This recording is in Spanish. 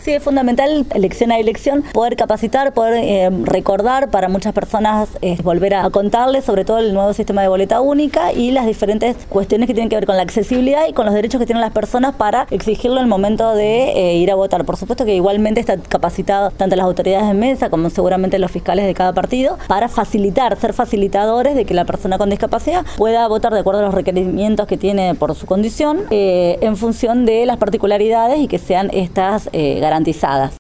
Sí, es fundamental, elección a elección, poder capacitar, poder recordar para muchas personas, volver a contarles sobre todo el nuevo sistema de boleta única y las diferentes cuestiones que tienen que ver con la accesibilidad y con los derechos que tienen las personas para exigirlo en el momento de ir a votar. Por supuesto que igualmente está capacitado tanto las autoridades de mesa como seguramente los fiscales de cada partido para facilitar, ser facilitadores de que la persona con discapacidad pueda votar de acuerdo a los requerimientos que tiene por su condición, en función de las particularidades y que sean estas garantizadas.